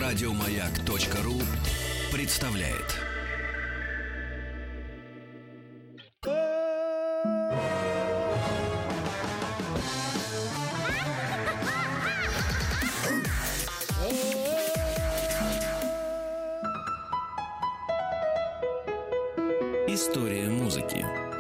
Радиомаяк.ру представляет. История музыки.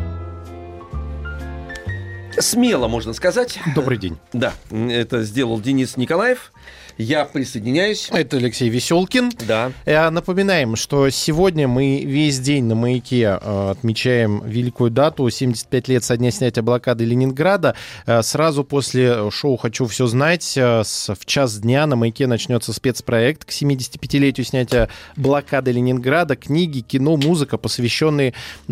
Смело, можно сказать. Добрый день. Да, это сделал Денис Николаев. Я присоединяюсь. Это Алексей Веселкин. Да. Напоминаем, что сегодня мы весь день на «Маяке» отмечаем великую дату, 75 лет со дня снятия блокады Ленинграда. Сразу после шоу «Хочу все знать» в час дня на «Маяке» начнется спецпроект к 75-летию снятия блокады Ленинграда. Книги, кино, музыка, посвященные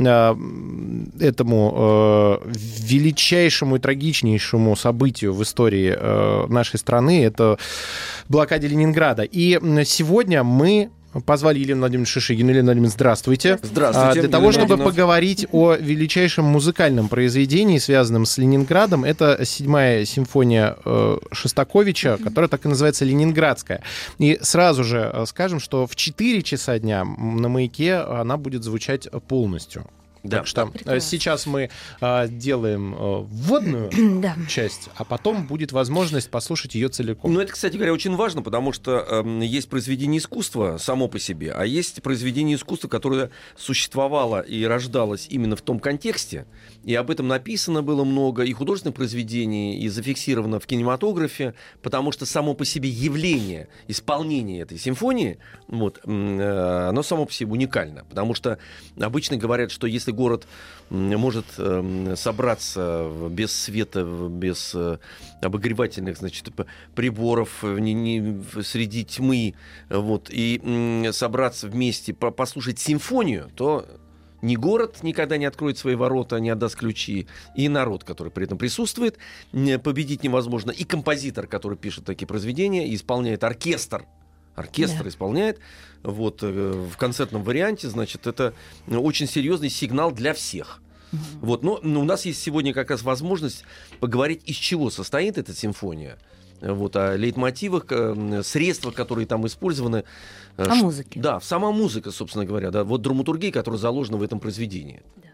этому величайшему и трагичнейшему событию в истории нашей страны. Это блокаде Ленинграда. И сегодня мы позвали Елену Владимировну Шишигину. Елена Владимировна, здравствуйте. Здравствуйте. Для того, чтобы поговорить о величайшем музыкальном произведении, связанном с Ленинградом, это 7-я симфония Шостаковича, которая так и называется «Ленинградская». И сразу же скажем, что в 4 часа дня на «Маяке» она будет звучать полностью. Да. Так что сейчас мы делаем вводную часть, а потом будет возможность послушать ее целиком. Ну, это, кстати говоря, очень важно, потому что есть произведение искусства само по себе, а есть произведение искусства, которое существовало и рождалось именно в том контексте, и об этом написано было много, и художественных произведений, и зафиксировано в кинематографе, потому что само по себе явление исполнения этой симфонии, вот, оно само по себе уникально, потому что обычно говорят, что если город может собраться без света, без обогревательных, значит, приборов, среди тьмы, вот, и собраться вместе, послушать симфонию, то ни город никогда не откроет свои ворота, не отдаст ключи, и народ, который при этом присутствует, победить невозможно, и композитор, который пишет такие произведения, и исполняет оркестр исполняет, вот, в концертном варианте, значит, это очень серьезный сигнал для всех. Вот, но у нас есть сегодня как раз возможность поговорить, из чего состоит эта симфония, вот, о лейтмотивах, средствах, которые там использованы. О музыке. Да, сама музыка, собственно говоря, да, вот драматургия, которая заложена в этом произведении. Да.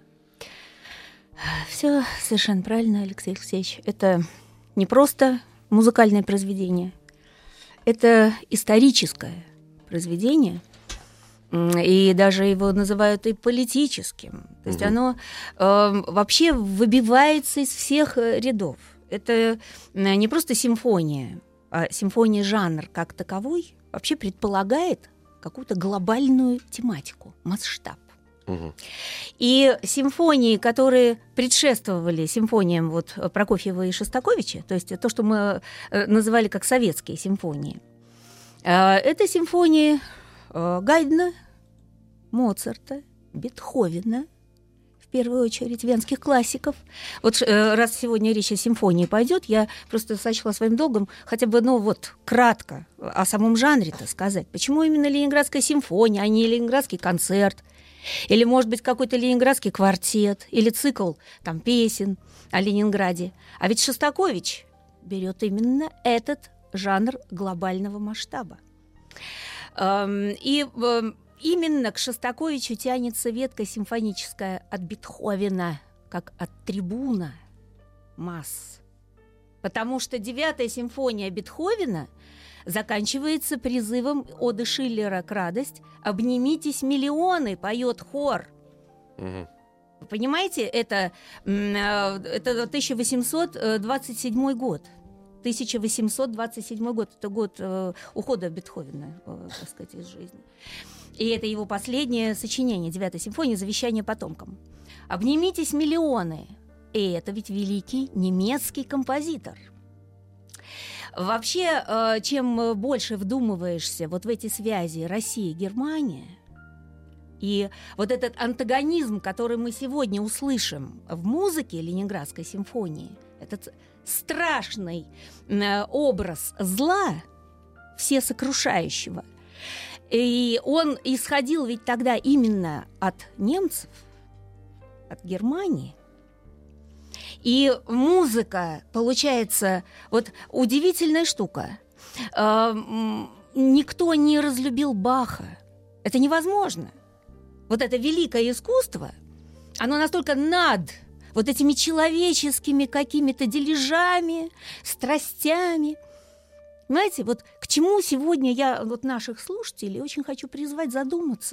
Все совершенно правильно, Алексей Алексеевич. Это не просто музыкальное произведение, это историческое произведение, и даже его называют и политическим. То есть оно вообще выбивается из всех рядов. Это не просто симфония, а симфония-жанр как таковой вообще предполагает какую-то глобальную тематику, масштаб. И симфонии, которые предшествовали симфониям вот Прокофьева и Шостаковича, то есть то, что мы называли как советские симфонии, это симфонии Гайдна, Моцарта, Бетховена, в первую очередь венских классиков. Вот раз сегодня речь о симфонии пойдет, я просто сочла своим долгом хотя бы, кратко о самом жанре-то сказать. Почему именно Ленинградская симфония, а не Ленинградский концерт? Или, может быть, какой-то ленинградский квартет, или цикл там, песен о Ленинграде. А ведь Шостакович берет именно этот жанр глобального масштаба. И именно к Шостаковичу тянется ветка симфоническая от Бетховена, как от трибуна масс. Потому что 9-я симфония Бетховена заканчивается призывом оды Шиллера к радость «Обнимитесь, миллионы», поет хор. Вы понимаете, это 1827 год. 1827 год – это год ухода Бетховена, так сказать, из жизни. И это его последнее сочинение, 9-я симфония, «Завещание потомкам». «Обнимитесь, миллионы». И это ведь великий немецкий композитор. Вообще, чем больше вдумываешься вот в эти связи Россия-Германия, и вот этот антагонизм, который мы сегодня услышим в музыке Ленинградской симфонии, этот страшный образ зла, всесокрушающего, и он исходил ведь тогда именно от немцев, от Германии. И музыка, получается, вот удивительная штука. никто не разлюбил Баха. Это невозможно. Вот это великое искусство, оно настолько над вот этими человеческими какими-то дележами, страстями. Знаете, вот к чему сегодня я вот наших слушателей очень хочу призвать задуматься,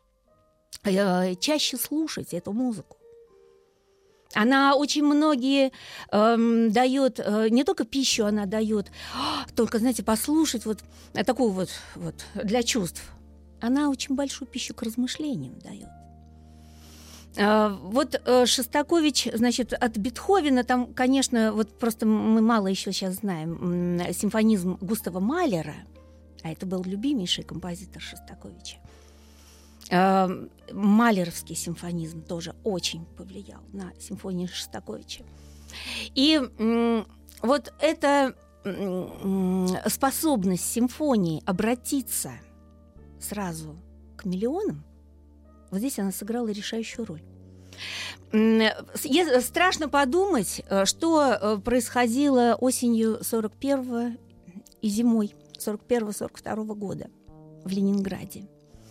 чаще слушать эту музыку. Она очень многие дает, не только пищу она дает, только, знаете, послушать вот такую вот для чувств. Она очень большую пищу к размышлениям дает. Вот Шостакович, значит, от Бетховена, там, конечно, вот просто мы мало еще сейчас знаем симфонизм Густава Малера, а это был любимейший композитор Шостаковича. Малеровский симфонизм тоже очень повлиял на симфонию Шостаковича. И вот эта способность симфонии обратиться сразу к миллионам, вот здесь она сыграла решающую роль. Страшно подумать, что происходило осенью 41-го и зимой 41-42 года в Ленинграде.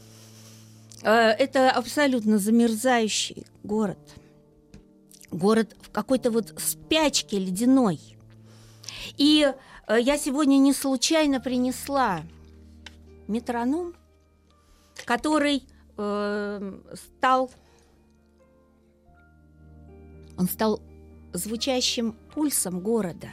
Это абсолютно замерзающий город. Город в какой-то вот спячке ледяной. И я сегодня не случайно принесла метроном, который стал звучащим пульсом города.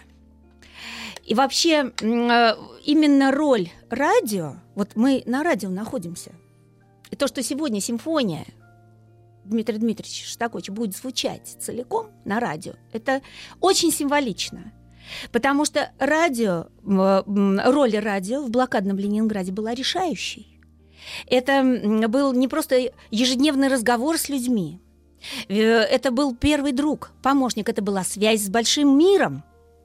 И вообще именно роль радио, вот мы на радио находимся, и то, что сегодня симфония Дмитрия Дмитриевича Шостаковича будет звучать целиком на радио, это очень символично. Потому что роль радио в блокадном Ленинграде была решающей. Это был не просто ежедневный разговор с людьми. Это был первый друг, помощник. Это была связь с большим миром.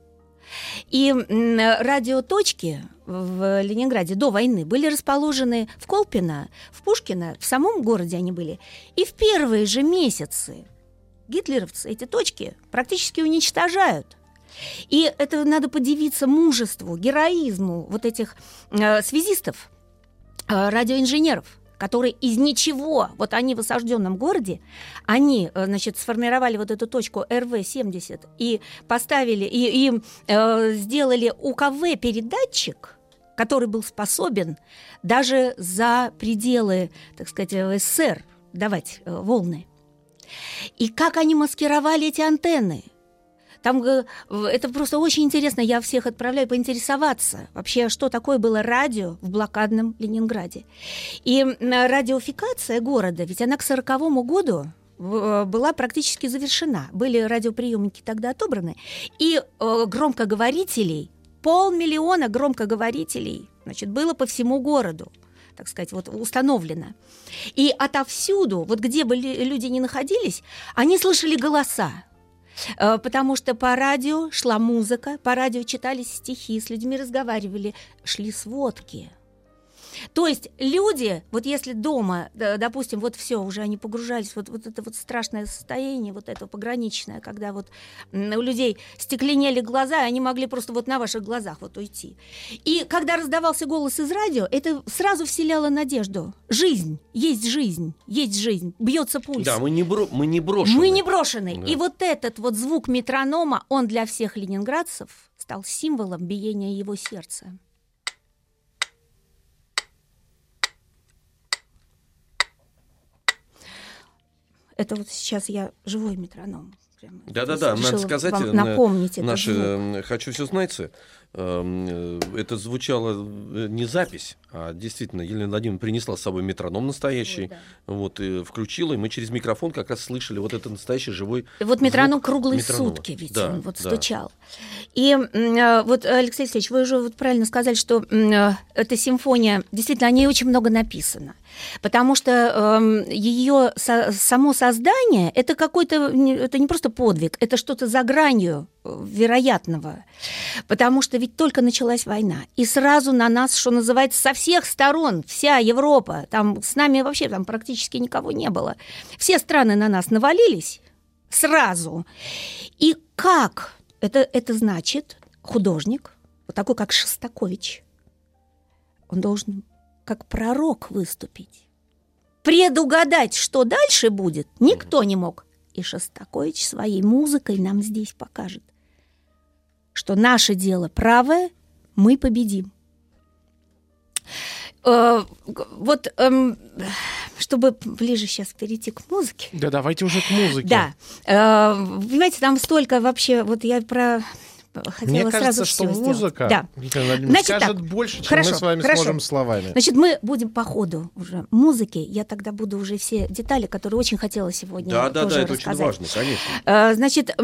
И радиоточки в Ленинграде до войны были расположены в Колпино, в Пушкино, в самом городе они были. И в первые же месяцы гитлеровцы эти точки практически уничтожают. И это надо подивиться мужеству, героизму вот этих связистов, радиоинженеров, которые из ничего, вот они в осажденном городе, они, значит, сформировали вот эту точку РВ-70 и поставили, и сделали УКВ-передатчик, который был способен даже за пределы, так сказать, СССР давать волны. И как они маскировали эти антенны? Там это просто очень интересно. Я всех отправляю поинтересоваться вообще, что такое было радио в блокадном Ленинграде. И радиофикация города, ведь она к 1940 году была практически завершена. Были радиоприемники тогда отобраны. И громкоговорителей, 500 000 громкоговорителей, значит, было по всему городу, так сказать, вот установлено. И отовсюду, вот где бы люди ни находились, они слышали голоса. Потому что по радио шла музыка, по радио читались стихи, с людьми разговаривали, шли сводки. То есть люди, вот если дома, допустим, вот все, уже они погружались, вот это вот страшное состояние, вот это пограничное, когда вот у людей стекленели глаза, и они могли просто вот на ваших глазах вот уйти. И когда раздавался голос из радио, это сразу вселяло надежду. Жизнь, есть жизнь, бьется пульс. Да, мы не брошены. Мы не брошены. Да. И вот этот вот звук метронома, он для всех ленинградцев стал символом биения его сердца. Это вот сейчас я живой метроном. Да-да-да, надо сказать, напомнить наши «Хочу все знать», это звучало не запись, а действительно Елена Владимировна принесла с собой метроном настоящий, вот, и включила, и мы через микрофон как раз слышали вот этот настоящий живой вот метроном звук круглые метронома. Сутки, ведь да, он вот да. стучал. И вот, Алексей Алексеевич, вы уже вот правильно сказали, что эта симфония, действительно, о ней очень много написано, потому что ее само создание, это какой-то, это не просто подвиг, это что-то за гранью вероятного, потому что ведь только началась война, и сразу на нас, что называется, со всех сторон, вся Европа, там с нами вообще там практически никого не было, все страны на нас навалились сразу. И как? Это значит, художник, вот такой как Шостакович, Он должен как пророк выступить. Предугадать, что дальше будет, никто не мог. И Шостакович своей музыкой нам здесь покажет, что наше дело правое, мы победим. Вот, чтобы ближе сейчас перейти к музыке. Да, давайте уже к музыке. Да. Понимаете, там столько вообще, вот я про... Мне кажется, что музыка, да. Значит, скажет так, больше, чем мы с вами сможем словами. Значит, мы будем по ходу уже музыки. Я тогда буду уже все детали, которые очень хотела сегодня тоже это рассказать. очень важно, конечно. Значит,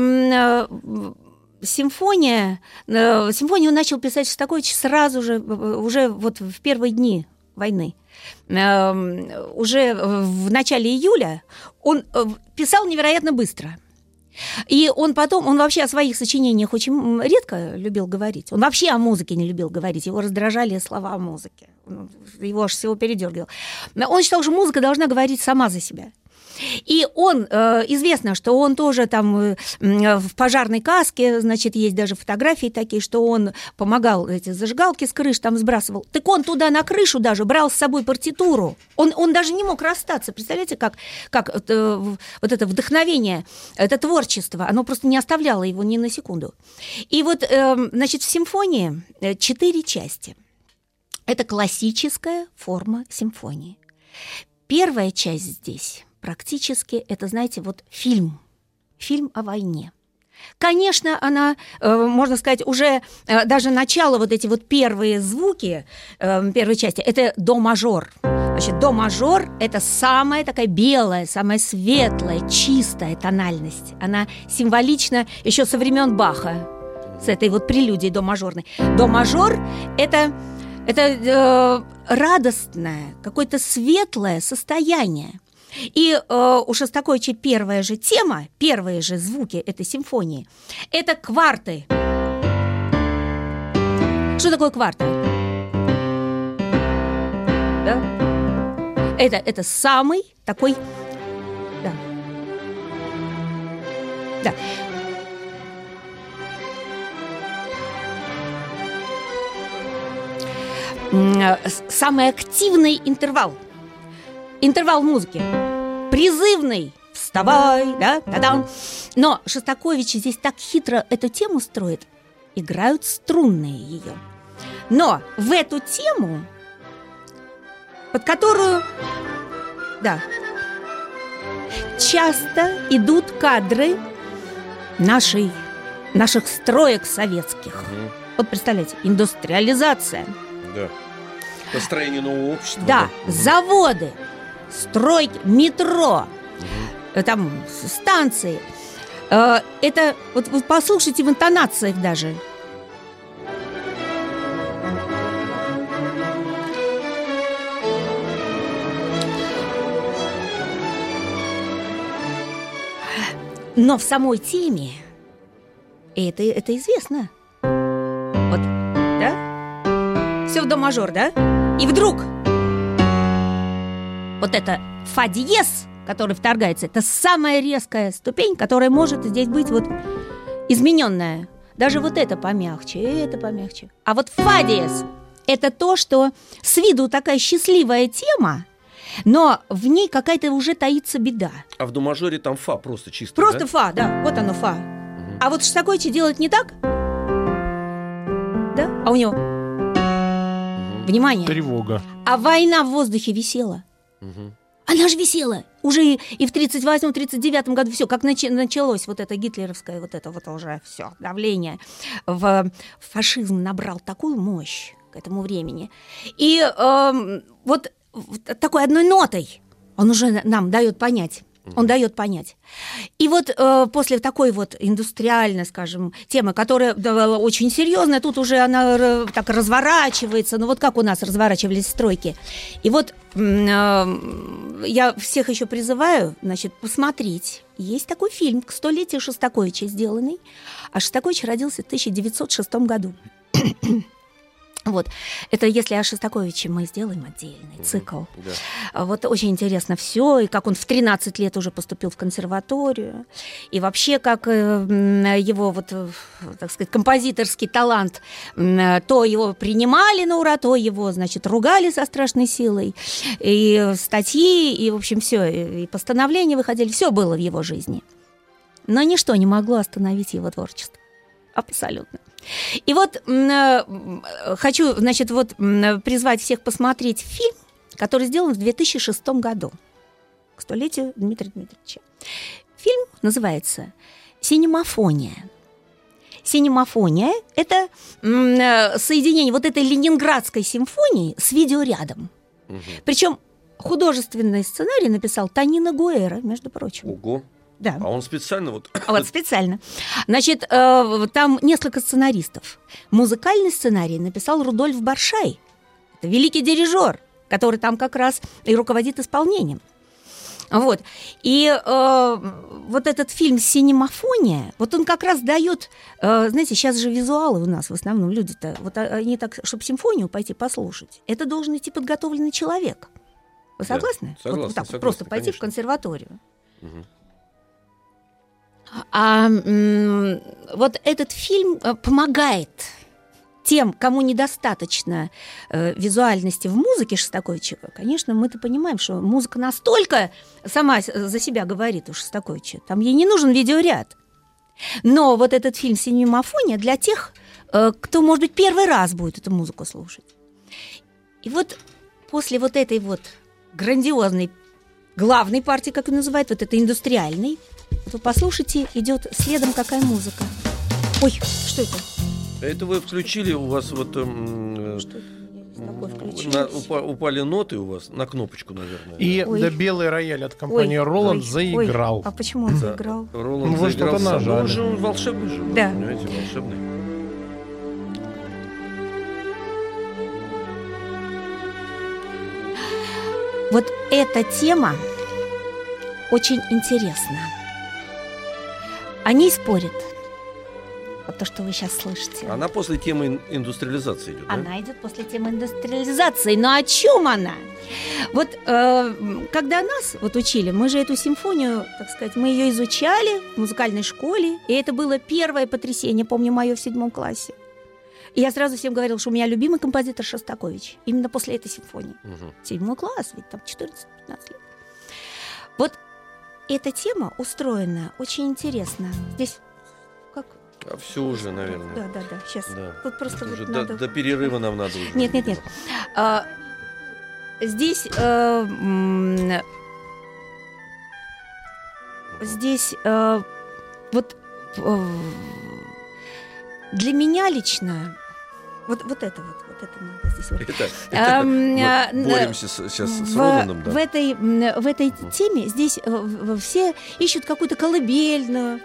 симфонию начал писать Шостакович сразу же, уже вот в первые дни войны. Уже в начале июля он писал невероятно быстро. И он вообще о своих сочинениях очень редко любил говорить. Он вообще о музыке не любил говорить. Его раздражали слова о музыке. Его аж всего передергивал. Он считал, что музыка должна говорить сама за себя. И он, известно, что он тоже там в пожарной каске, значит, есть даже фотографии такие, что он помогал эти зажигалки с крыш там сбрасывал. Так он туда на крышу даже брал с собой партитуру. Он даже не мог расстаться. Представляете, как вот это вдохновение, это творчество, оно просто не оставляло его ни на секунду. И вот, значит, в симфонии 4 части. Это классическая форма симфонии. Первая часть здесь... Практически это, знаете, вот фильм о войне. Конечно, она, можно сказать, уже даже начало, вот эти вот первые звуки первой части, это до-мажор. Значит, до-мажор – это самая такая белая, самая светлая, чистая тональность. Она символична еще со времен Баха, с этой вот прелюдией до-мажорной. До-мажор – это радостное, какое-то светлое состояние. И у Шостаковича первая же тема, первые же звуки этой симфонии – это кварты. Что такое кварты? Да? Это самый такой… Да. Самый активный интервал. Интервал музыки. Призывный. Вставай, да, та-дам. Но Шостакович здесь так хитро эту тему строит. Играют струнные ее. Но в эту тему, под которую, да, часто идут кадры наших строек советских. Вот представляете, индустриализация. Да. Построение нового общества. Да, заводы. Стройки, метро, там станции. Это, вот вы послушайте в интонациях даже. Но в самой теме, это известно. Вот, да? Все в до-мажор, да? И вдруг вот это фа диез, который вторгается, это самая резкая ступень, которая может здесь быть вот измененная. Даже вот это помягче, это помягче. А вот фа диез – это то, что с виду такая счастливая тема, но в ней какая-то уже таится беда. А в до-мажоре там фа просто чисто, просто да? Фа, да, вот оно фа. А вот Шостакович делает не так, да? А у него, внимание, тревога. А война в воздухе висела. Она же висела уже и в 1938-1939 году. Все, как началось вот это гитлеровское, вот это вот уже все давление. Фашизм набрал такую мощь к этому времени. И вот такой одной нотой он уже нам дает понять. Он дает понять. И вот после такой вот индустриальной, скажем, темы, которая очень серьезная, тут уже она так разворачивается, ну вот как у нас разворачивались стройки. И вот я всех еще призываю, значит, посмотреть. Есть такой фильм к 100-летию Шостаковича сделанный. А Шостакович родился в 1906 году. Вот. Это если о Шостаковиче мы сделаем отдельный цикл. Да. Вот очень интересно все, и как он в 13 лет уже поступил в консерваторию, и вообще как его, вот, так сказать, композиторский талант, то его принимали на ура, то его, значит, ругали со страшной силой, и статьи, и, в общем, все, и постановления выходили, все было в его жизни. Но ничто не могло остановить его творчество. Абсолютно. И вот хочу, значит, вот призвать всех посмотреть фильм, который сделан в 2006 году, к 100-летию Дмитрия Дмитриевича. Фильм называется «Синемафония». «Синемафония» — это соединение вот этой ленинградской симфонии с видеорядом. Причем художественный сценарий написал Тонина Гуэра, между прочим. Ого! Да. А он специально вот... Вот специально. Значит, там несколько сценаристов. Музыкальный сценарий написал Рудольф Баршай. Это великий дирижер, который там как раз и руководит исполнением. Вот. И вот этот фильм «Синемафония», вот он как раз дает, знаете, сейчас же визуалы у нас в основном люди-то, вот они так, чтобы симфонию пойти послушать, это должен идти подготовленный человек. Вы согласны? Да, согласна, вот так согласна, просто пойти конечно. в консерваторию. Угу. Вот этот фильм помогает тем, кому недостаточно визуальности в музыке Шостаковича. Конечно, мы-то понимаем, что музыка настолько сама за себя говорит у Шостаковича, там ей не нужен видеоряд. Но вот этот фильм «Синемафония» для тех, кто, может быть, первый раз будет эту музыку слушать. И вот после вот этой вот грандиозной главной партии, как ее называют, вот этой индустриальной, вы послушайте, идет следом какая музыка. Ой, что это? Это вы включили, у вас вот упали ноты у вас на кнопочку, наверное. И да, белый рояль от компании Роланд заиграл. Ой, а почему он заиграл? Роланд Вы заиграл что-то сам. нажали. Он же волшебный же, да. Понимаете, волшебный. Вот эта тема очень интересна. Они спорят. Вот то, что вы сейчас слышите. Она после темы индустриализации идет, да? Она идет после темы индустриализации. Но о чем она? Вот когда нас вот учили, мы же эту симфонию, так сказать, мы ее изучали в музыкальной школе, и это было первое потрясение, помню, мое в 7 классе. И я сразу всем говорила, что у меня любимый композитор Шостакович. Именно после этой симфонии. 7 класс, ведь там 14-15 лет. Вот эта тема устроена очень интересно. Здесь как? А все уже, наверное. Да, сейчас. Да. Тут просто вот Уже надо... до перерыва нам надо уже. Нет. Здесь вот для меня лично вот это надо здесь вот. Мы боремся сейчас с Роландом, да. В этой теме здесь все ищут какую-то колыбельную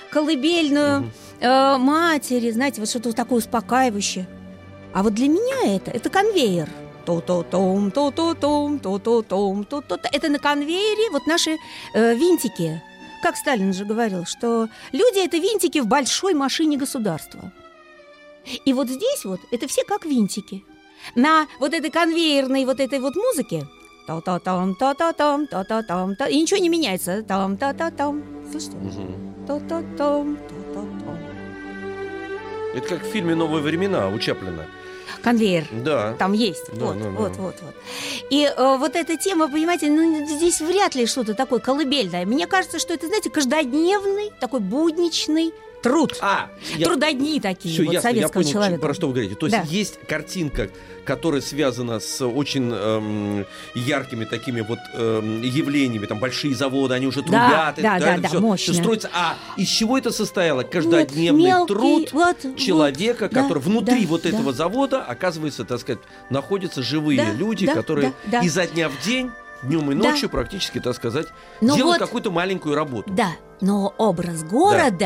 матери, знаете, вот что-то такое успокаивающее. А вот для меня это конвейер. То-то-том, то-то-том, то-то-том, то-то. Это на конвейере вот наши винтики. Как Сталин же говорил, что люди – это винтики в большой машине государства. И вот здесь вот это все как винтики. На вот этой конвейерной вот этой вот музыке та-та-там, та-та-там, та-та-там, та, и ничего не меняется. Там-та-та-там. Слышите? Та-та-там, та-та-там. Это как в фильме «Новые времена» у Чаплина. Конвейер. Да. Там есть. Да, вот. И вот эта тема, понимаете, здесь вряд ли что-то такое колыбельное. Мне кажется, что это, знаете, каждодневный, такой будничный труд. Трудодни такие всё вот ясно, советского я понял, человека. про что вы говорите. То есть есть картинка, которая связана с очень яркими такими вот явлениями, там большие заводы, они уже трубят, мощно. Все строится. А из чего это состояло? Каждодневный труд человека, который внутри этого завода, оказывается, так сказать, находятся живые люди, которые изо дня в день, днем и ночью практически, так сказать, делают какую-то маленькую работу. Да, но образ города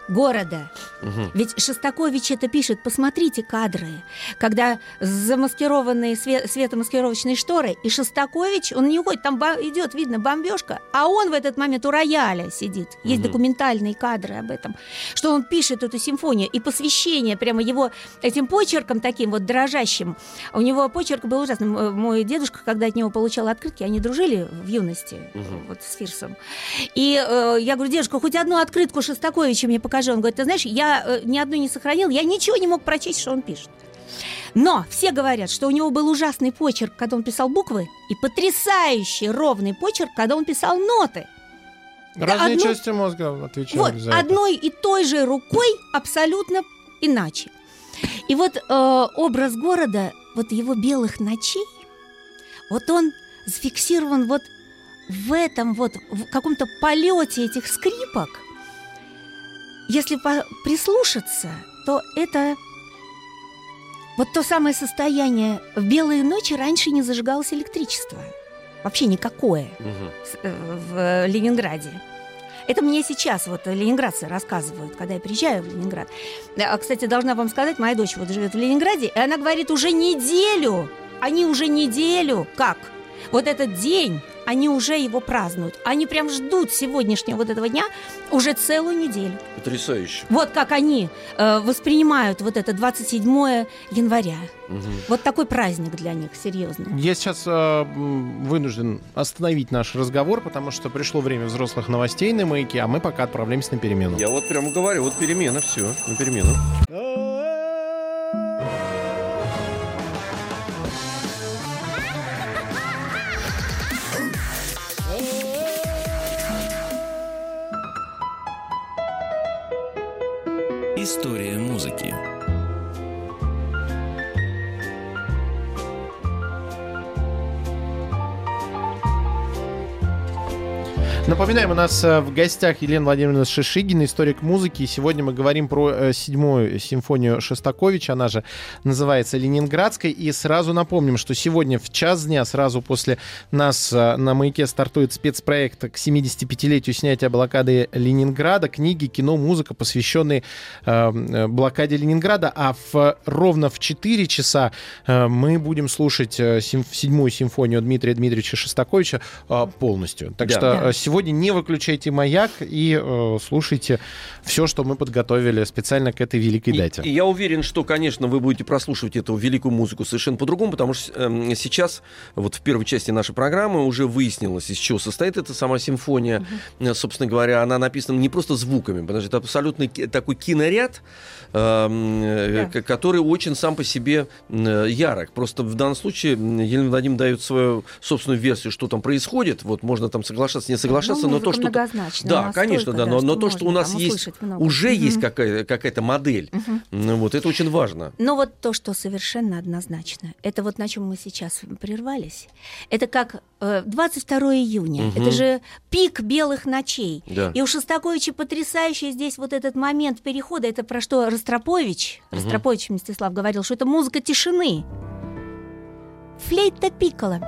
города. Ведь Шостакович это пишет, посмотрите кадры, когда замаскированные светомаскировочные шторы, и Шостакович, он не уходит, там идет, видно, бомбежка, а он в этот момент у рояля сидит. Есть документальные кадры об этом, что он пишет эту симфонию, и посвящение прямо его этим почерком таким вот дрожащим. У него почерк был ужасный. Мой дедушка, когда от него получал открытки, они дружили в юности вот с Фирсом. И я говорю: дедушка, хоть одну открытку Шостаковича мне покажи. Он говорит: ты знаешь, я ни одну не сохранил, я ничего не мог прочесть, что он пишет. Но все говорят, что у него был ужасный почерк, когда он писал буквы, и потрясающий ровный почерк, когда он писал ноты. Разные части мозга отвечают вот, за это. Одной и той же рукой абсолютно иначе. И вот образ города, вот его белых ночей, вот он зафиксирован вот в этом вот, в каком-то полете этих скрипок. Если прислушаться, то это вот то самое состояние. В белые ночи раньше не зажигалось электричество. Вообще никакое в Ленинграде. Это мне сейчас вот ленинградцы рассказывают, когда я приезжаю в Ленинград. Кстати, должна вам сказать, моя дочь вот живет в Ленинграде, и она говорит, уже неделю, они уже неделю, как? Вот этот день, они уже его празднуют. Они прям ждут сегодняшнего вот этого дня уже целую неделю. Потрясающе. Вот как они воспринимают вот это 27 января. Вот такой праздник для них, серьезно. Я сейчас вынужден остановить наш разговор, потому что пришло время взрослых новостей на «Маяке», а мы пока отправляемся на перемену. Я вот прямо говорю, вот перемена, все, на перемену. История музыки. Напоминаем, у нас в гостях Елена Владимировна Шишигина, историк музыки. И сегодня мы говорим про 7-ю симфонию Шостаковича, она же называется «Ленинградская». И сразу напомним, что сегодня в час дня, сразу после нас на «Маяке» стартует спецпроект к 75-летию снятия блокады Ленинграда. Книги, кино, музыка, посвященные блокаде Ленинграда. А ровно в 4 часа мы будем слушать 7-ю симфонию Дмитрия Дмитриевича Шостаковича полностью. Так что сегодня не выключайте «Маяк» и слушайте все, что мы подготовили специально к этой великой дате. И я уверен, что, конечно, вы будете прослушивать эту великую музыку совершенно по-другому, потому что сейчас, вот в первой части нашей программы уже выяснилось, из чего состоит эта сама симфония. Собственно говоря, она написана не просто звуками, потому что это абсолютно такой киноряд, который очень сам по себе ярок. Просто в данном случае Елена Владимировна дает свою собственную версию, что там происходит. Вот можно там соглашаться, не соглашаться, но то, что... Да, конечно, да, но то, что у нас есть, уже есть какая-то модель, вот это очень важно. Но вот то, что совершенно однозначно, это вот на чем мы сейчас прервались, это как 22 июня, это же пик белых ночей. Да. И у Шостаковича потрясающий здесь вот этот момент перехода, это про что Ростропович Мстислав говорил, что это музыка тишины. Флейта пикколо.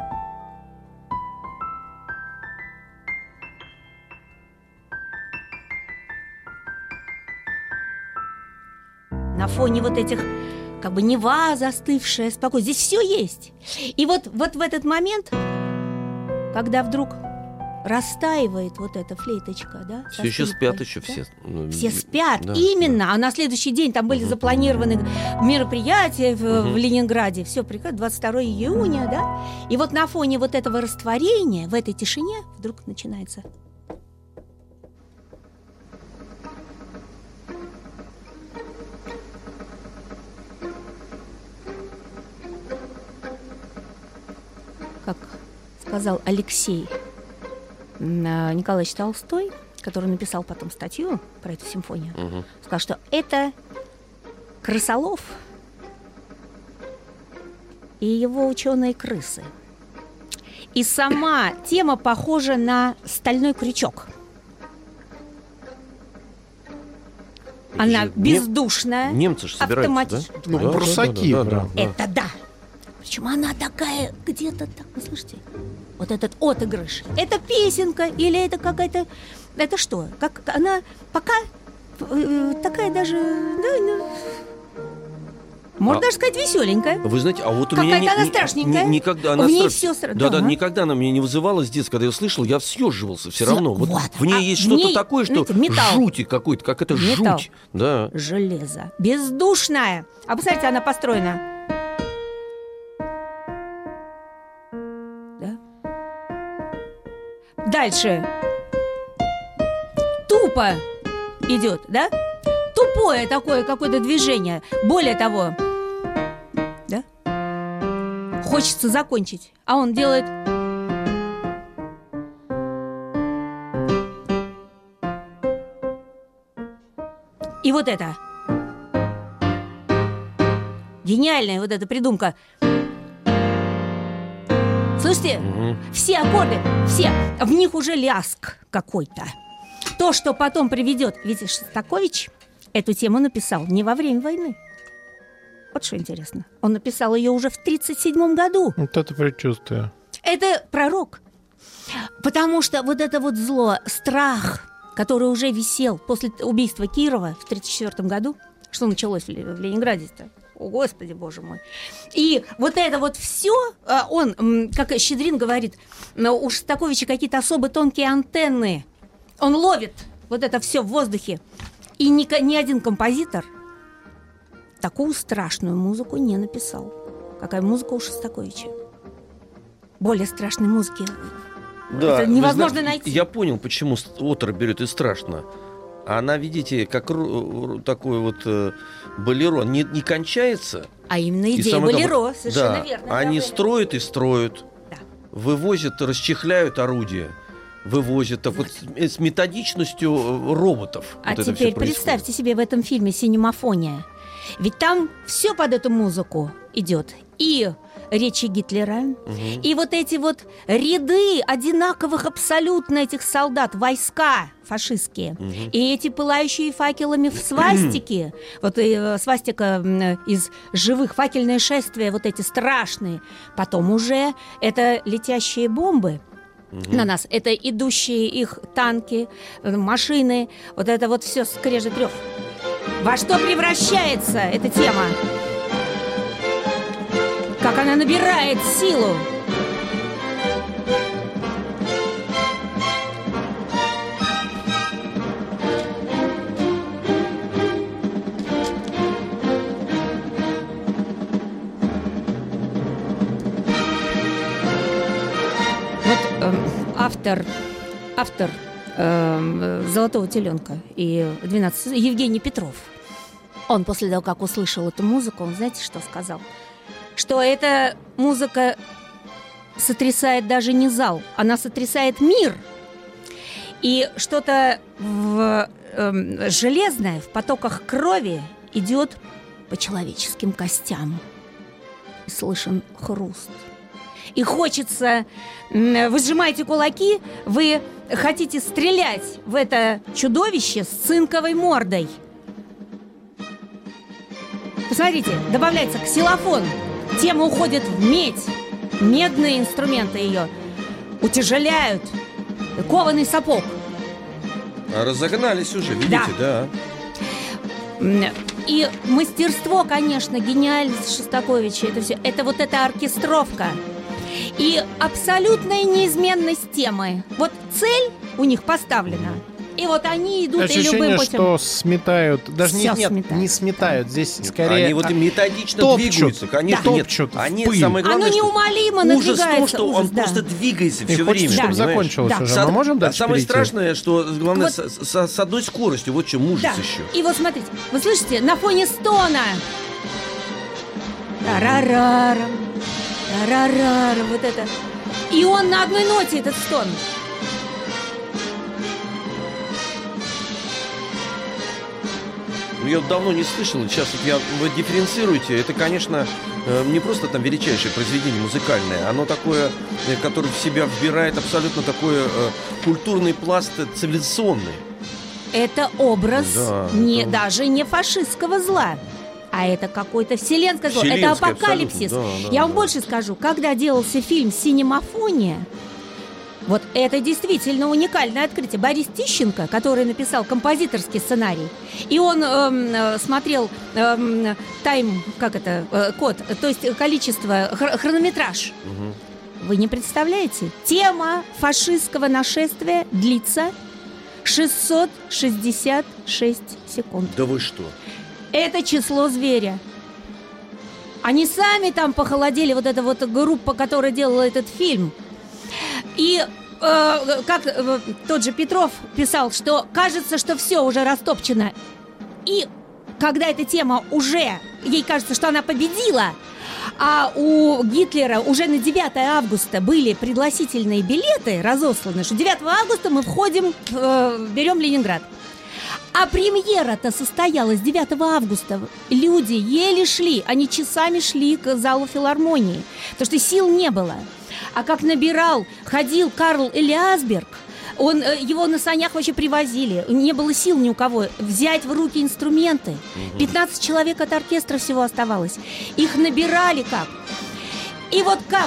На фоне вот этих, как бы, Нева застывшая, спокойно. Здесь все есть. И вот в этот момент, когда вдруг растаивает вот эта флейточка, да? Все еще спят, еще да? все. Все спят, да, именно. Да. А на следующий день там были запланированы мероприятия в Ленинграде. Все прекрасно, 22 июня, да? И вот на фоне вот этого растворения, в этой тишине, вдруг начинается... Как сказал Алексей Николаевич Толстой, который написал потом статью про эту симфонию, сказал, что это крысолов и его ученые-крысы. И сама тема похожа на стальной крючок. Она бездушная, немцы же собираются, да? Ну, прусаки. Это да. Причем она такая, где-то так, вы слышите? Вот этот отыгрыш. Это песенка или это какая-то... Это что? Как она пока такая даже, можно даже сказать, веселенькая. Вы знаете, а вот у Какая-то меня она страшненькая. никогда она В ней всё Да, никогда она меня не вызывала с детства, когда я слышал, я съеживался все равно. Вот в ней есть что-то такое, что металл. жуть какой-то, как это Металл. жуть. Да. Железо. Бездушная. А посмотрите, она построена. Да? Дальше. Тупо идет, да? Тупое такое какое-то движение. Более того, да? Хочется закончить, а он делает. И вот это. Гениальная вот эта придумка. Слышите? Все аккорды, все, в них уже ляск какой-то. То, что потом приведет. Ведь Шостакович эту тему написал не во время войны. Вот что интересно. Он написал ее уже в 1937 году. Вот это предчувствие. Это пророк. Потому что вот это вот зло, страх, который уже висел после убийства Кирова в 1934 году. Что началось в Ленинграде-то? О, Господи, Боже мой. И вот это вот все, он, как Щедрин говорит, у Шостаковича какие-то особо тонкие антенны. Он ловит вот это все в воздухе. И ни один композитор такую страшную музыку не написал. Какая музыка у Шостаковича. Более страшной музыки Да, это невозможно найти. Я понял, почему Отр берет и страшно. Она, видите, как такой вот болеро не кончается. А именно идея болеро, совершенно да, верно. Они строят и строят, да. Вывозят, расчехляют орудия, вывозят так вот с методичностью роботов. А вот теперь представьте себе в этом фильме «Синемафония». Ведь там все под эту музыку идет. И речи Гитлера, и вот эти вот ряды одинаковых абсолютно этих солдат, войска фашистские, и эти пылающие факелами в свастики, вот свастика из живых, факельное шествие, вот эти страшные. Потом уже это летящие бомбы на нас, это идущие их танки, машины, вот это вот все скрежет рев. Во что превращается эта тема? Как она набирает силу. Вот автор «Золотого теленка» и 12 Евгений Петров. Он после того, как услышал эту музыку, он, знаете, что сказал? Что эта музыка сотрясает даже не зал, она сотрясает мир. И что-то железное в потоках крови идет по человеческим костям. И слышен хруст. И хочется, вы сжимаете кулаки, вы хотите стрелять в это чудовище с цинковой мордой. Посмотрите, добавляется ксилофон. Тема уходит в медь. Медные инструменты ее утяжеляют. Кованый сапог. Разогнались уже, видите, да. И мастерство, конечно, гениальность Шостаковича. Это все, это вот эта оркестровка. И абсолютная неизменность темы. Вот цель у них поставлена. И вот они идут и любым путем. Что сметают, даже не сметают, здесь скорее они вот методично топчут, двигаются, конечно, топчут они, в пыль. самое главное, оно неумолимо ужас в том, надвигается. что он просто двигается все и хочется, время. чтобы закончилось уже. Мы можем дальше самое перейти? страшное, что главное Вот. с одной скоростью, вот в чем ужас еще. И вот смотрите, вы слышите, на фоне стона. Тарарарам, тарарарам, вот это. И он на одной ноте, этот стон. Я давно не слышал, сейчас вот вы дифференцируете. Это, конечно, не просто там величайшее произведение музыкальное, оно такое, которое в себя вбирает абсолютно такой культурный пласт цивилизационный. Это образ даже не фашистского зла, а это какое-то вселенское зло. Это апокалипсис. Да, Я вам больше скажу, когда делался фильм «Синемафония», Вот это действительно уникальное открытие. Борис Тищенко, который написал композиторский сценарий, и он смотрел код, то есть количество, хронометраж. Вы не представляете? Тема фашистского нашествия длится 666 секунд. Да вы что? Это число зверя. Они сами там похолодели, вот эта вот группа, которая делала этот фильм. И тот же Петров писал, что кажется, что все уже растопчено. И когда эта тема уже, ей кажется, что она победила, а у Гитлера уже на 9 августа были пригласительные билеты разосланы, что 9 августа мы входим, берем Ленинград. А премьера-то состоялась 9 августа. Люди еле шли, они часами шли к залу филармонии, потому что сил не было. А как ходил Карл Элиасберг, его на санях вообще привозили. Не было сил ни у кого взять в руки инструменты. 15 человек от оркестра всего оставалось. Их набирали как? И вот как?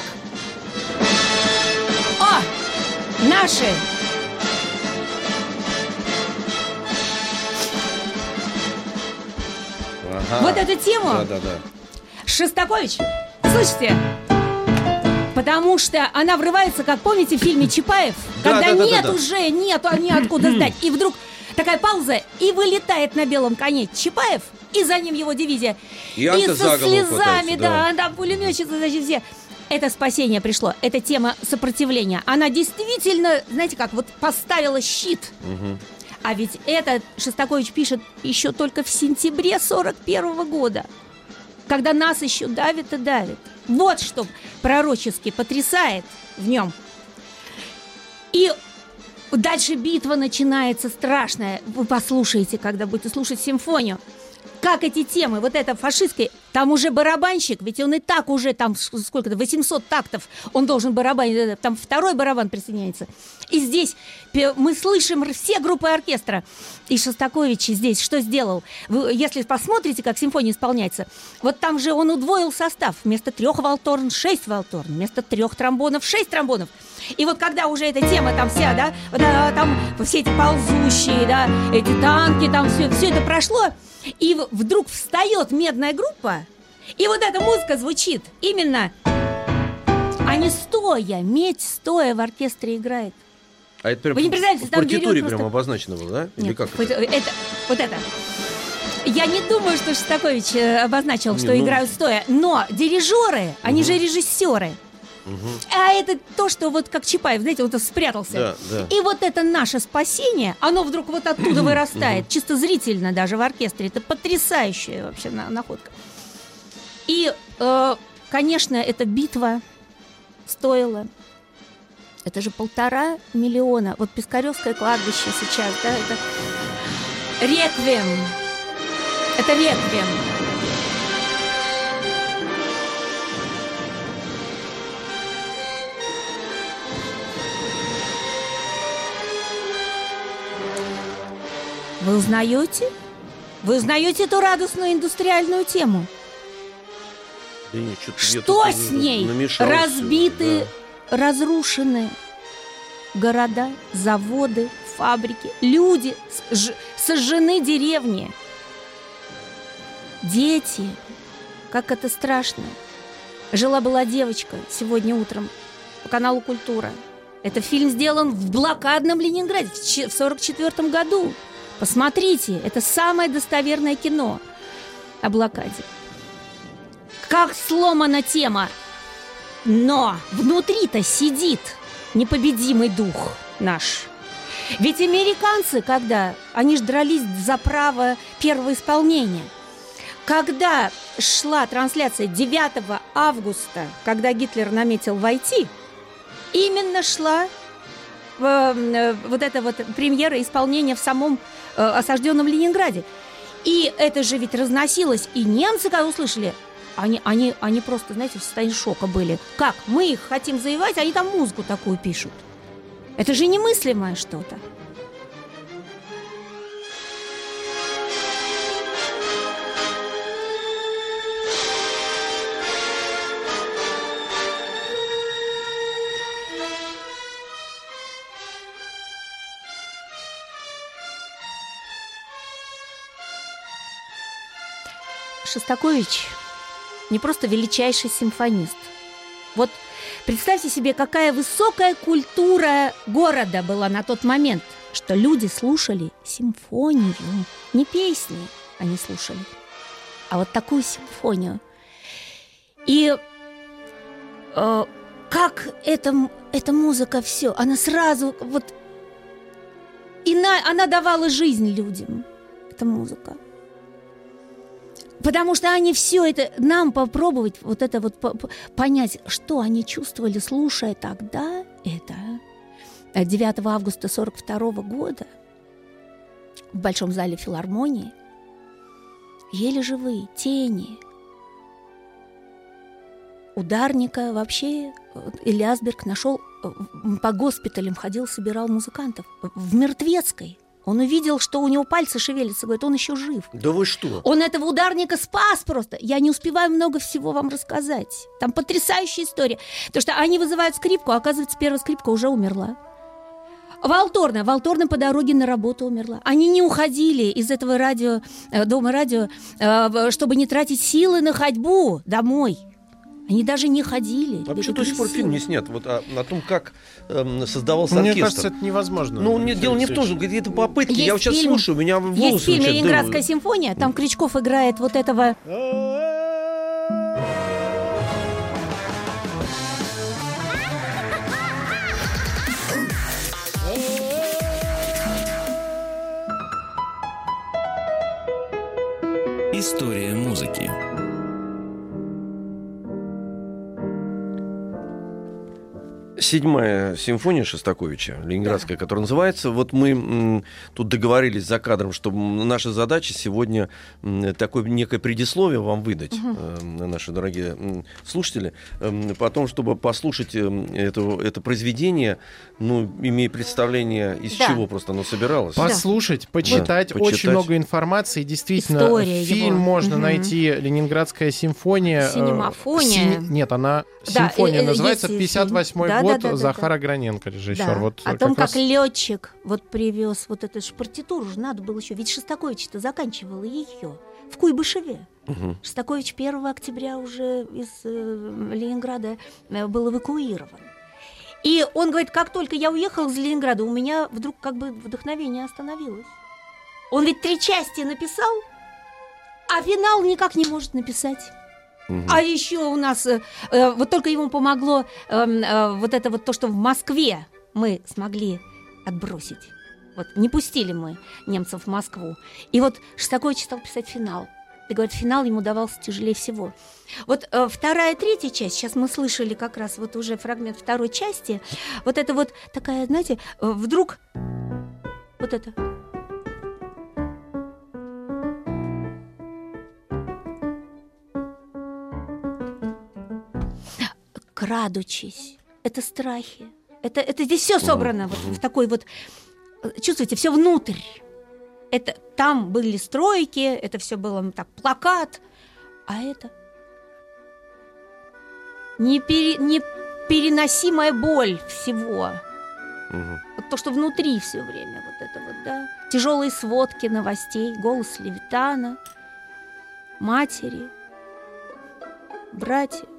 Наши! Ага. Вот эту тему Да. Шостакович, слышите? Потому что она врывается, как помните в фильме «Чапаев», когда уже нету откуда сдать. И вдруг такая пауза, и вылетает на белом коне Чапаев, и за ним его дивизия. И со слезами, да, пулеметчицы, значит, все. Это спасение пришло, это тема сопротивления. Она действительно, знаете как, вот поставила щит. А ведь это Шостакович пишет еще только в сентябре 41 года, когда нас еще давит и давит. Вот что пророчески потрясает в нем. И дальше битва начинается страшная. Вы послушаете, когда будете слушать симфонию. Как эти темы, вот это фашистское, там уже барабанщик, ведь он и так уже там сколько-то, 800 тактов, он должен барабанить, там второй барабан присоединяется. И здесь мы слышим все группы оркестра. И Шостакович здесь что сделал? Вы, если посмотрите, как симфония исполняется, вот там же он удвоил состав. Вместо 3 валторн 6 валторн, вместо 3 тромбонов 6 тромбонов. И вот когда уже эта тема там вся, да, там все эти ползущие, да, эти танки, там все это прошло, и вдруг встает медная группа, и вот эта музыка звучит именно, а не стоя, медь стоя в оркестре играет. А это прям вы не представляете, в партитуре просто... прям обозначено было, да? Или нет, как это? Я не думаю, что Шостакович обозначил, что играют стоя, но дирижеры, они же режиссеры. А это то, что вот как Чапаев, знаете, вот спрятался. Да. И вот это наше спасение, оно вдруг вот оттуда вырастает, чисто зрительно даже в оркестре. Это потрясающая вообще находка. И, конечно, эта битва стоила. Это же 1,5 миллиона. Вот Пискаревское кладбище сейчас, да, это реквием. Это реквием. Вы узнаете? Вы узнаете эту радостную индустриальную тему? Да нет, что с ней? Разбиты, разрушены города, заводы, фабрики, люди, сожжены деревни, дети. Как это страшно. Жила-была девочка сегодня утром по каналу «Культура». Это фильм сделан в блокадном Ленинграде в 1944 году. Посмотрите, это самое достоверное кино о блокаде. Как сломана тема, но внутри-то сидит непобедимый дух наш. Ведь американцы, когда они ж дрались за право первого исполнения, когда шла трансляция 9 августа, когда Гитлер наметил войти, именно шла вот эта вот премьера исполнения в самом осажденном Ленинграде. И это же ведь разносилось. И немцы, когда услышали, они просто, знаете, в состоянии шока были. Как? Мы их хотим завоевать, они там музыку такую пишут. Это же немыслимое что-то. Шостакович не просто величайший симфонист. Вот представьте себе, какая высокая культура города была на тот момент, что люди слушали симфонию. Не песни они слушали, а вот такую симфонию. И как эта музыка все, она сразу вот... Она давала жизнь людям, эта музыка. Потому что они все это, нам попробовать вот это вот понять, что они чувствовали, слушая тогда это 9 августа 1942 года в Большом зале филармонии, еле живые тени. Ударника вообще Элясберг нашел по госпиталям, ходил, собирал музыкантов в Мертвецкой. Он увидел, что у него пальцы шевелятся, говорит, он еще жив. Да вы что? Он этого ударника спас просто. Я не успеваю много всего вам рассказать. Там потрясающая история. Потому что они вызывают скрипку, а оказывается, первая скрипка уже умерла. Валторна по дороге на работу умерла. Они не уходили из этого дома радио, чтобы не тратить силы на ходьбу домой. Они даже не ходили. А почему до сих пор фильм не снят вот о том, как создавался Мне оркестр? кажется, это невозможно. Ну, дело не в том, что какие-то попытки. Есть я вот сейчас фильм, слушаю, у меня волосы... Есть фильм «Ленинградская симфония», там Крючков играет вот этого... История музыки. Седьмая симфония Шостаковича, ленинградская, которая называется. Вот мы тут договорились за кадром, что наша задача сегодня такое некое предисловие вам выдать, наши дорогие слушатели. Потом, чтобы послушать это произведение, имея представление, из чего просто оно собиралось. Послушать, почитать. Да, Очень много информации. Действительно, история фильм его. можно найти. «Ленинградская симфония». Синемафония. Нет, она Да, симфония называется. есть 58-й год. Да. Захар Ограненко, режиссер. Да. Вот О том, раз... как летчик привез вот эту партитуру, же надо было еще. Ведь Шостакович-то заканчивал ее в Куйбышеве. Шостакович 1 октября уже из Ленинграда был эвакуирован. И он говорит, как только я уехал из Ленинграда, у меня вдруг как бы вдохновение остановилось. Он ведь 3 части написал, а финал никак не может написать. А еще у нас, вот только ему помогло вот это вот то, что в Москве мы смогли отбросить. Вот не пустили мы немцев в Москву. И вот Шостакович стал писать финал. И говорит, финал ему давался тяжелее всего. Вот 2-я, 3-я часть, сейчас мы слышали как раз вот уже фрагмент 2-й части, вот это вот такая, знаете, вдруг вот это... Крадучись, это страхи, это здесь все собрано вот в такой вот, чувствуете, все внутрь. Это там были стройки, это все было так плакат, а это непереносимая боль всего. Вот то, что внутри все время вот это вот, да, тяжелые сводки новостей, голос Левитана, матери, братьев.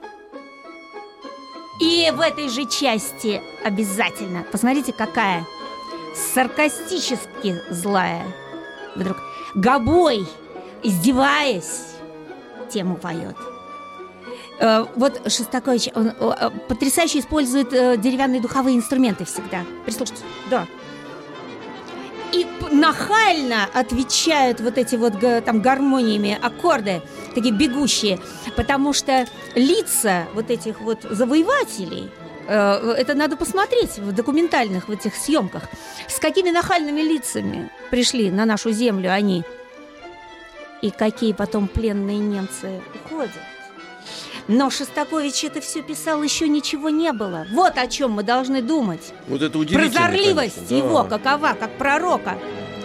И в этой же части обязательно, посмотрите, какая саркастически злая. Вдруг Гобой, издеваясь, тему поет. Вот Шостакович, он потрясающе использует деревянные духовые инструменты всегда. Прислушайтесь, да. И нахально отвечают вот эти вот там гармониями аккорды, такие бегущие, потому что лица вот этих вот завоевателей, это надо посмотреть в документальных в этих съемках, с какими нахальными лицами пришли на нашу землю они, и какие потом пленные немцы уходят. Но Шостакович это все писал, еще ничего не было. Вот о чем мы должны думать. Вот это удивительно, прозорливость конечно, его да. какова, как пророка.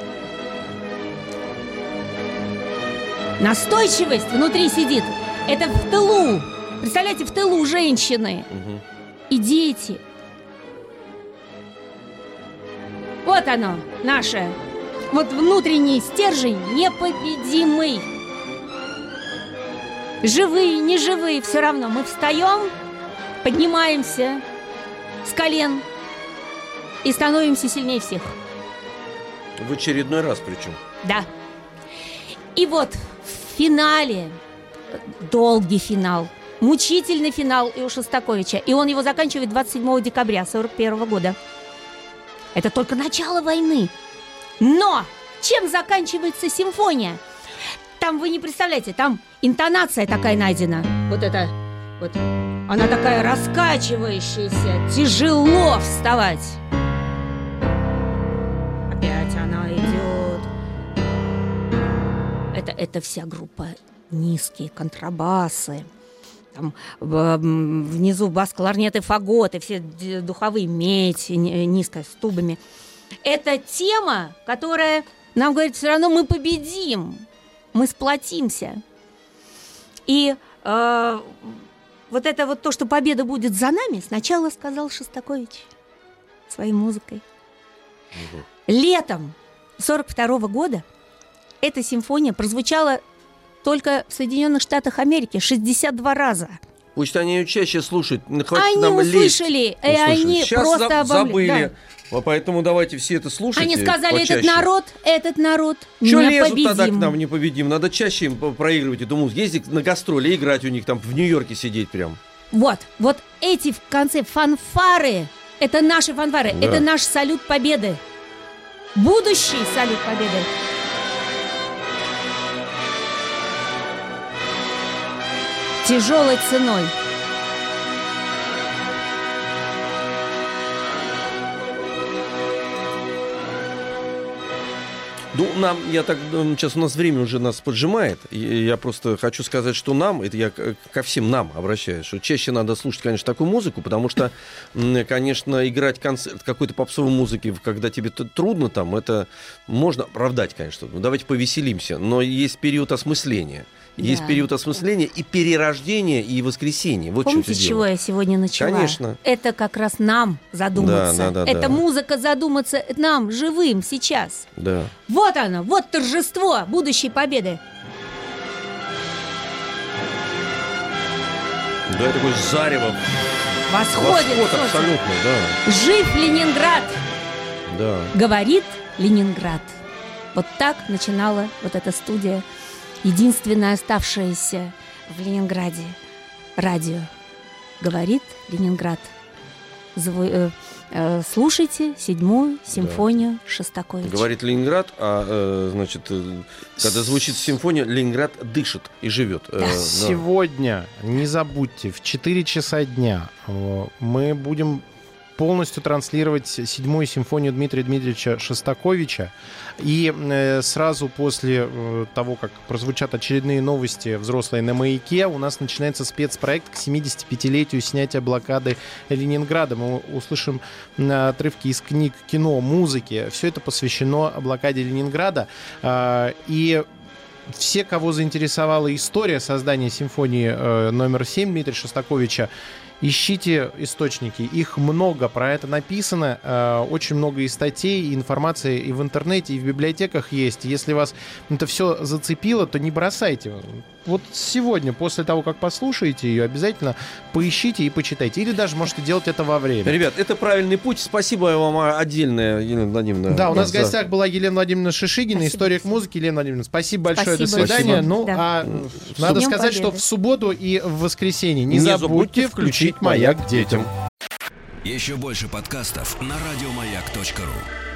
Настойчивость внутри сидит. Это в тылу. Представляете, в тылу женщины и дети. Вот оно, наше. Вот внутренний стержень непобедимый. живые, не живые, все равно мы встаем, поднимаемся с колен и становимся сильнее всех. В очередной раз причем. Да. И вот в финале, долгий финал, мучительный финал и у Шостаковича. И он его заканчивает 27 декабря 1941 года. Это только начало войны. Но чем заканчивается симфония? Там вы не представляете, там интонация такая найдена. Вот это, вот, она такая раскачивающаяся, тяжело вставать. Опять она идет. Это вся группа, низкие контрабасы. Там внизу бас, кларнеты, фаготы, все духовые, медь низкая, с тубами. Это тема, которая нам говорит, все равно мы победим, мы сплотимся. И вот это вот то, что победа будет за нами, сначала сказал Шостакович своей музыкой. Летом 1942 года эта симфония прозвучала только в Соединенных Штатах Америки 62 раза. Пусть они ее чаще слушают. Они нам услышали, и они сейчас просто забыли. Да. Поэтому давайте все это слушайте. Они сказали, почаще. этот народ Чё непобедим. лезут тогда к нам непобедим? Надо чаще им проигрывать эту музыку. Ездить на гастроли, играть у них там в Нью-Йорке сидеть прям. Вот эти в конце фанфары, это наши фанфары, Да. это наш салют победы. Будущий салют победы. Тяжелой ценой. Ну, я так думаю, сейчас у нас время уже нас поджимает. И я просто хочу сказать, что нам, это я ко всем нам обращаюсь, что чаще надо слушать, конечно, такую музыку, потому что, конечно, играть концерт какой-то попсовой музыки, когда тебе трудно там, это можно оправдать, конечно. Ну, давайте повеселимся, но есть период осмысления. Есть период осмысления и перерождения, и воскресения. Вот Помните, в чем с чего я сегодня начала? Конечно. Это как раз нам задуматься. Да. Это музыка задуматься нам, живым, сейчас. Да. Вот оно, вот торжество будущей победы. Да, такое зарево. Восходит Восход солнце. абсолютно, да. Жив Ленинград! Да. Говорит Ленинград. Вот так начинала вот эта студия, единственная оставшаяся в Ленинграде радио. Говорит Ленинград. Слушайте 7-ю симфонию Шостаковича. Говорит Ленинград, значит, когда звучит симфония, Ленинград дышит и живет. Сегодня, не забудьте, в 4 часа дня мы будем полностью транслировать 7-ю симфонию Дмитрия Дмитриевича Шостаковича. И сразу после того, как прозвучат очередные новости взрослые на «Маяке», у нас начинается спецпроект к 75-летию снятия блокады Ленинграда. Мы услышим отрывки из книг, кино, музыки. Все это посвящено блокаде Ленинграда. И все, кого заинтересовала история создания симфонии номер 7 Дмитрия Шостаковича, ищите источники, их много, про это написано, очень много и статей, и информации и в интернете, и в библиотеках есть. Если вас это все зацепило, то не бросайте. Вот сегодня, после того, как послушаете ее, обязательно поищите и почитайте. Или даже можете делать это во время. Ребят, это правильный путь. Спасибо вам отдельное, Елена Владимировна. Да, у нас в гостях была Елена Владимировна Шишигина, Спасибо. историк музыки. Елена Владимировна, спасибо большое, Спасибо. до свидания. Спасибо. Ну, Да. надо Днем сказать, Победы. что в субботу и в воскресенье не Не забудьте включить «Маяк» детям. Еще больше подкастов на радиомаяк.ру.